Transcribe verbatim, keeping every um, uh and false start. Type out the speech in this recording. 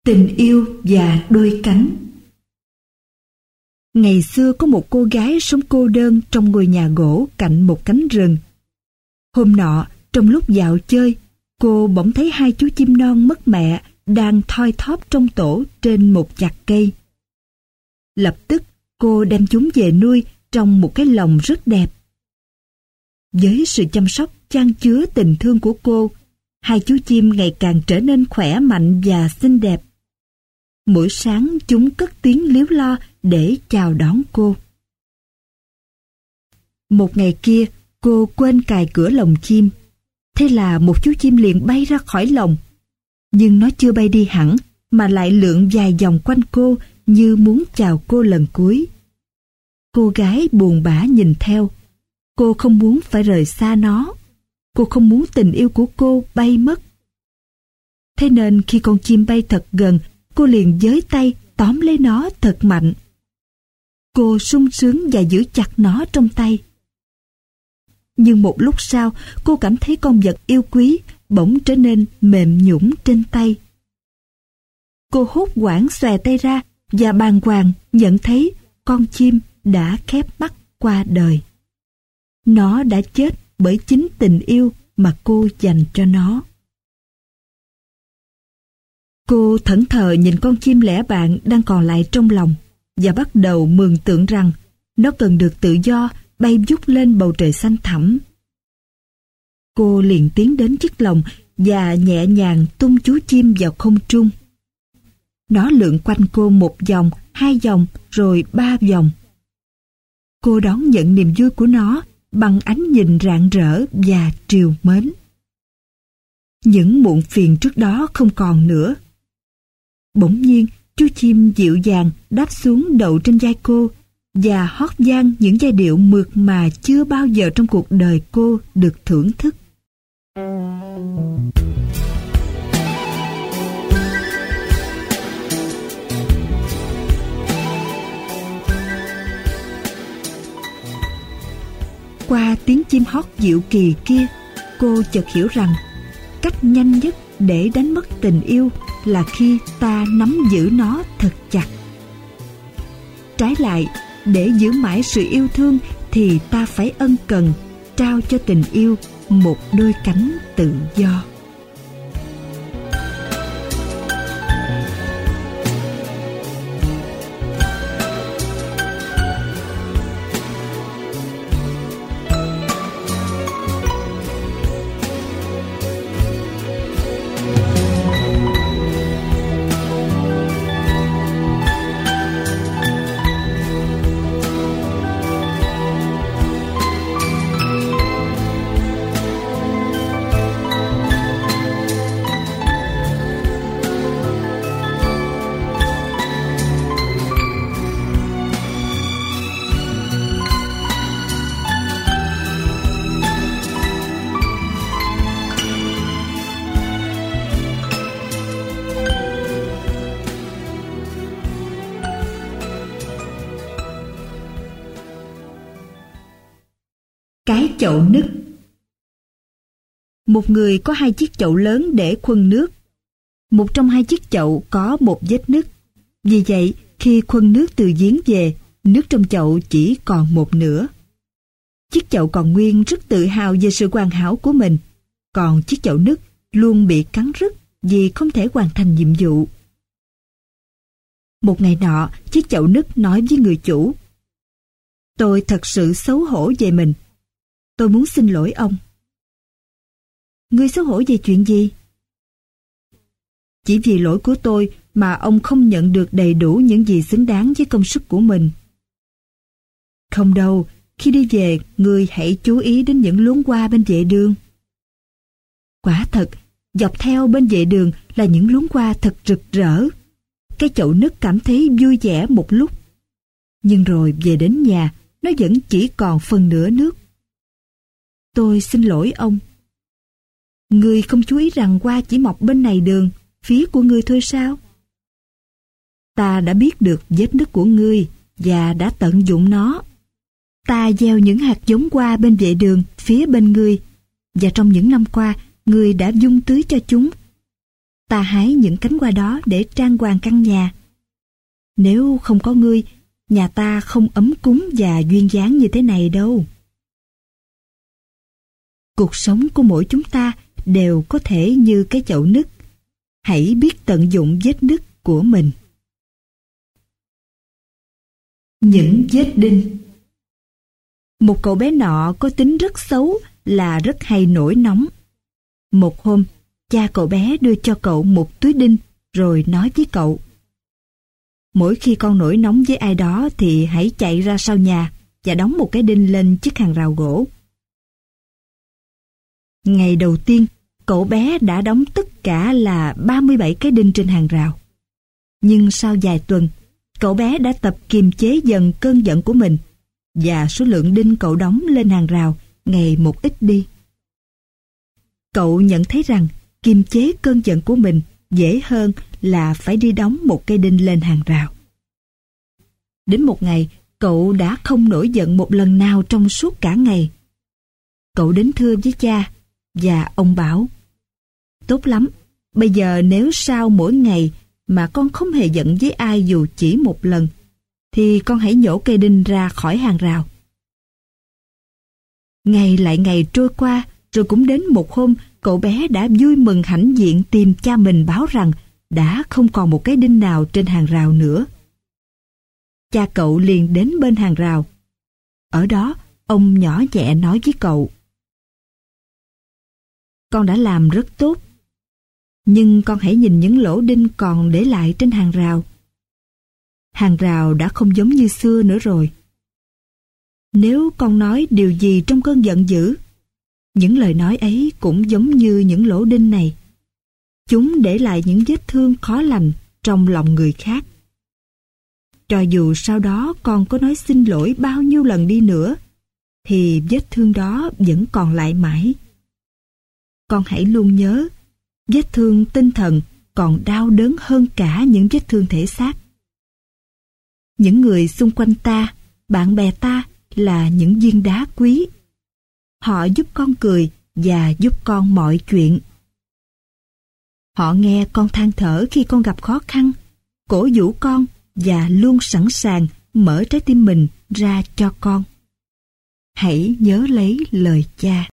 Tình yêu và đôi cánh. Ngày xưa có một cô gái sống cô đơn trong ngôi nhà gỗ cạnh một cánh rừng. Hôm nọ, trong lúc dạo chơi, cô bỗng thấy hai chú chim non mất mẹ đang thoi thóp trong tổ trên một chạc cây. Lập tức, cô đem chúng về nuôi trong một cái lồng rất đẹp. Với sự chăm sóc chan chứa tình thương của cô, hai chú chim ngày càng trở nên khỏe mạnh và xinh đẹp. Mỗi sáng chúng cất tiếng líu lo để chào đón cô. Một ngày kia, cô quên cài cửa lồng chim. Thế là một chú chim liền bay ra khỏi lồng. Nhưng nó chưa bay đi hẳn, mà lại lượn vài vòng quanh cô như muốn chào cô lần cuối. Cô gái buồn bã nhìn theo. Cô không muốn phải rời xa nó. Cô không muốn tình yêu của cô bay mất. Thế nên khi con chim bay thật gần, cô liền giới tay tóm lấy nó thật mạnh. Cô sung sướng và giữ chặt nó trong tay. Nhưng một lúc sau, cô cảm thấy con vật yêu quý bỗng trở nên mềm nhũn trên tay. Cô hốt hoảng xòe tay ra và bàng hoàng nhận thấy con chim đã khép mắt qua đời. Nó đã chết bởi chính tình yêu mà cô dành cho nó. Cô thẫn thờ nhìn con chim lẻ bạn đang còn lại trong lòng và bắt đầu mường tượng rằng nó cần được tự do bay vút lên bầu trời xanh thẳm. Cô liền tiến đến chiếc lồng và nhẹ nhàng tung chú chim vào không trung. Nó lượn quanh cô một vòng, hai vòng, rồi ba vòng. Cô đón nhận niềm vui của nó bằng ánh nhìn rạng rỡ và trìu mến. Những muộn phiền trước đó không còn nữa. Bỗng nhiên, chú chim dịu dàng đáp xuống đậu trên vai cô và hót vang những giai điệu mượt mà chưa bao giờ trong cuộc đời cô được thưởng thức. Qua tiếng chim hót dịu kỳ kia, cô chợt hiểu rằng cách nhanh nhất để đánh mất tình yêu là khi ta nắm giữ nó thật chặt. Trái lại, để giữ mãi sự yêu thương thì ta phải ân cần trao cho tình yêu một đôi cánh tự do. Cái chậu nứt. Một người có hai chiếc chậu lớn để khuân nước. Một trong hai chiếc chậu có một vết nứt. Vì vậy, khi khuân nước từ giếng về, nước trong chậu chỉ còn một nửa. Chiếc chậu còn nguyên rất tự hào về sự hoàn hảo của mình, còn chiếc chậu nứt luôn bị cắn rứt vì không thể hoàn thành nhiệm vụ. Một ngày nọ, chiếc chậu nứt nói với người chủ: "Tôi thật sự xấu hổ về mình. Tôi muốn xin lỗi ông." "Ngươi xấu hổ về chuyện gì?" "Chỉ vì lỗi của tôi mà ông không nhận được đầy đủ những gì xứng đáng với công sức của mình." "Không đâu, khi đi về, ngươi hãy chú ý đến những luống hoa bên vệ đường." Quả thật, dọc theo bên vệ đường là những luống hoa thật rực rỡ. Cái chậu nứt cảm thấy vui vẻ một lúc. Nhưng rồi về đến nhà, nó vẫn chỉ còn phần nửa nước. "Tôi xin lỗi ông." "Ngươi không chú ý rằng hoa chỉ mọc bên này đường, phía của ngươi thôi sao?" "Ta đã biết được vết nứt của ngươi và đã tận dụng nó. Ta gieo những hạt giống hoa bên vệ đường phía bên ngươi, và trong những năm qua, ngươi đã vun tưới cho chúng. ta hái những cánh hoa đó để trang hoàng căn nhà. Nếu không có ngươi, nhà ta không ấm cúng và duyên dáng như thế này đâu. Cuộc sống của mỗi chúng ta đều có thể như cái chậu nứt. Hãy biết tận dụng vết nứt của mình. Những vết đinh. Một cậu bé nọ có tính rất xấu là rất hay nổi nóng. Một hôm, cha cậu bé đưa cho cậu một túi đinh rồi nói với cậu: mỗi khi con nổi nóng với ai đó thì hãy chạy ra sau nhà và đóng một cái đinh lên chiếc hàng rào gỗ. Ngày đầu tiên, cậu bé đã đóng tất cả là ba mươi bảy cái đinh trên hàng rào. Nhưng sau vài tuần, cậu bé đã tập kiềm chế dần cơn giận của mình và số lượng đinh cậu đóng lên hàng rào ngày một ít đi. Cậu nhận thấy rằng kiềm chế cơn giận của mình dễ hơn là phải đi đóng một cây đinh lên hàng rào. Đến một ngày, cậu đã không nổi giận một lần nào trong suốt cả ngày. Cậu đến thưa với cha và ông bảo: tốt lắm, bây giờ nếu sau mỗi ngày mà con không hề giận với ai dù chỉ một lần, thì con hãy nhổ cây đinh ra khỏi hàng rào. Ngày lại ngày trôi qua, rồi cũng đến một hôm, cậu bé đã vui mừng hãnh diện tìm cha mình báo rằng đã không còn một cái đinh nào trên hàng rào nữa. Cha cậu liền đến bên hàng rào. Ở đó, ông nhỏ nhẹ nói với cậu: con đã làm rất tốt, nhưng con hãy nhìn những lỗ đinh còn để lại trên hàng rào. Hàng rào đã không giống như xưa nữa rồi. Nếu con nói điều gì trong cơn giận dữ, những lời nói ấy cũng giống như những lỗ đinh này. Chúng để lại những vết thương khó lành trong lòng người khác. Cho dù sau đó con có nói xin lỗi bao nhiêu lần đi nữa, thì vết thương đó vẫn còn lại mãi. Con hãy luôn nhớ, vết thương tinh thần còn đau đớn hơn cả những vết thương thể xác. Những người xung quanh ta, bạn bè ta là những viên đá quý. Họ giúp con cười và giúp con mọi chuyện. Họ nghe con than thở khi con gặp khó khăn, cổ vũ con và luôn sẵn sàng mở trái tim mình ra cho con. Hãy nhớ lấy lời cha.